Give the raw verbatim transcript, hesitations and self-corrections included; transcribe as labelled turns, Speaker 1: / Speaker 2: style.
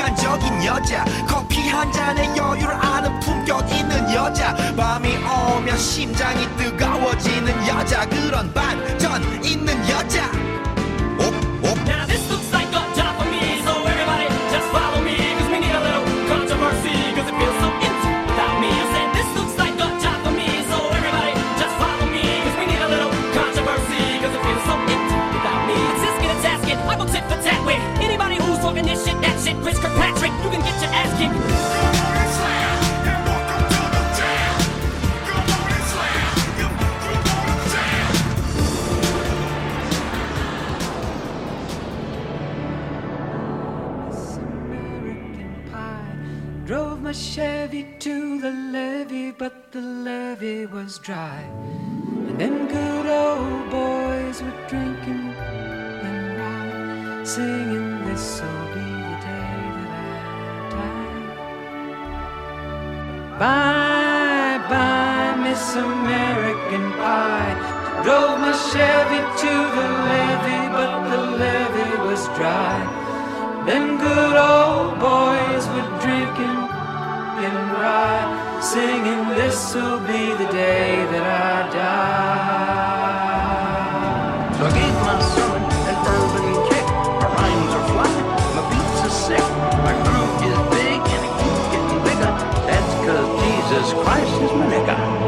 Speaker 1: 인간적인 여자 커피 한 잔에 여유를 아는 품격 있는 여자 밤이 오면 심장이 뜨거워지는 여자 그런 반전 있는 여자 옵, 옵.
Speaker 2: Now this looks like a job for me, so everybody just follow me, cause we need a little controversy, cause it feels so empty without me. I said this looks like a job for me, so everybody just follow me, cause we need a little controversy, cause it feels so empty without me. It's this get a task it, I go tit for tat with anybody who's talking this shit, that shit, Chris Kirkpatrick, you can get your ass kicked.
Speaker 3: Drove my Chevy to the levee, but the levee was dry. And them good old boys were drinking and rye, singing this'll be the day that I die. Bye, bye, Miss American Pie. Drove my Chevy to the levee, but the levee was dry. Them good old boys were drinking and rye, singing this'll be the day that I die.
Speaker 4: So I gave my sermon an urban kick. My rhymes are fly, my beats are sick. My groove is big and it keeps getting bigger. That's cause Jesus Christ is my nigga.